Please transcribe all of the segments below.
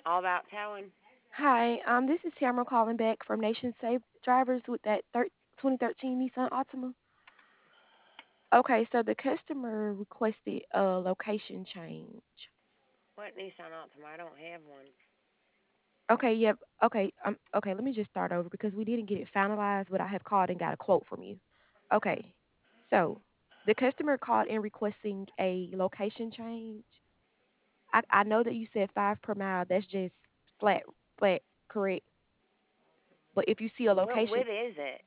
All about towing. Hi, this is Tamara calling back from Nation Safe Drivers with that 2013 Nissan Altima. Okay, so the customer requested a location change. What Nissan Altima? I don't have one. Okay, yep. Okay, let me just start over because we didn't get it finalized, but I have called and got a quote from you. Okay, so the customer called in requesting a location change. I know that you said 5 per mile. That's just flat, flat, correct. But if you see a location, What is it?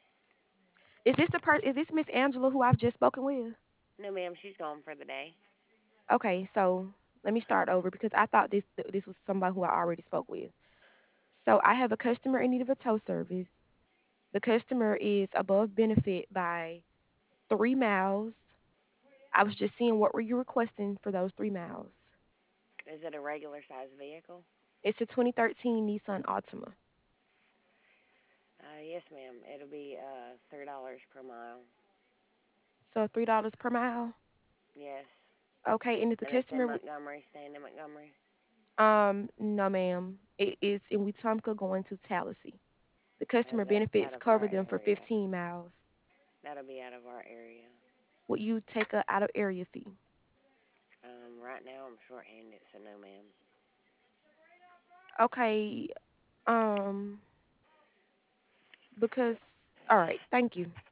is this Miss Angela who I've just spoken with? No, ma'am. She's gone for the day. Okay, so let me start over because I thought this was somebody who I already spoke with. So I have a customer in need of a tow service. The customer is above benefit by 3 miles. I was just seeing what were you requesting for those 3 miles. Is it a regular size vehicle? It's a 2013 Nissan Altima. Yes, ma'am. It'll be $3 per mile. So $3 per mile. Yes. Okay, and if the And it's in customer Montgomery, staying in Montgomery. no ma'am, it is in Wetumpka going to Tallahassee. The Oh, customer that's benefits out of cover our them for area. 15 miles. That'll be out of our area. Would you take a out of area fee? Right now I'm short-handed, so no, ma'am. Okay, um, because all right, thank you.